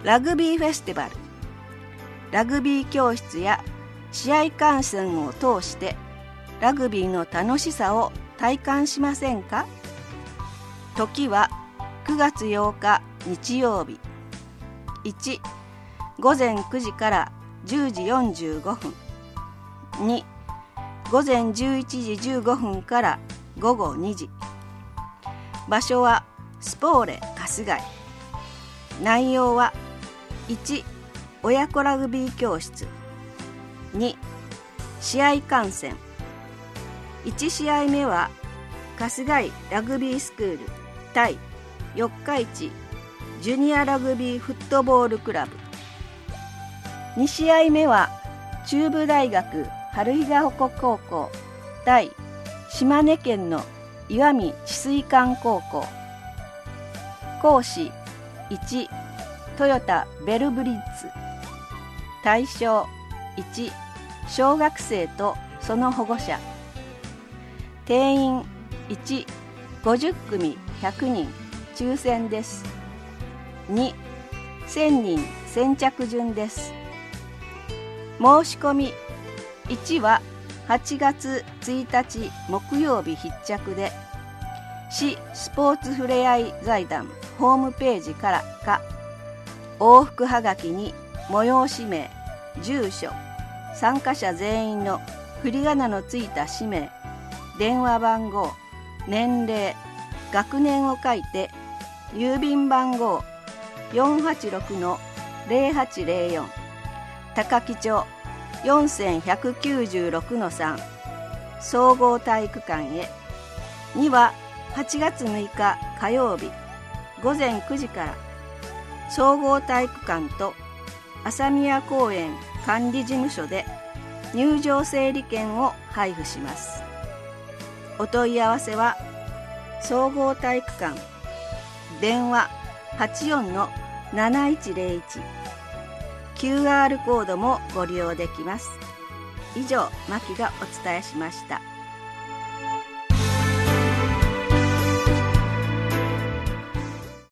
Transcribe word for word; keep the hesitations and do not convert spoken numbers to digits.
ラグビーフェスティバル、ラグビー教室や試合観戦を通してラグビーの楽しさを体感しませんか？時はくがつようか日曜日。いち、午前くじからじゅうじよんじゅうごふん。に、午前じゅういちじじゅうごふんからごごにじ。場所はスポーレ春日井。内容はいち、親子ラグビー教室。に、試合観戦。いち試合目は春日井ラグビースクール対四日市ジュニアラグビーフットボールクラブ。に試合目は中部大学春日ヶ穂高校対島根県の石見智翠館高校。講師いち、トヨタベルブリッツ。対象いち、小学生とその保護者。定員いち、ごじゅっくみひゃくにん抽選です。に、せんにん先着順です。申し込みいちははちがつついたち木曜日必着で、市スポーツふれあい財団ホームページからか、往復はがきに催し名、住所、参加者全員の振り仮名のついた氏名、電話番号、年齢、学年を書いて、郵便番号 よんはちろくのぜろはちぜろよん 高木町 よんせんひゃくきゅうじゅうろくのさん 総合体育館へ。にははちがつむいか火曜日ごぜんくじから総合体育館と朝宮公園管理事務所で入場整理券を配布します。お問い合わせは総合体育館電話 はちよんのなないちぜろいち、 キューアール コードもご利用できます。以上、牧がお伝えしました。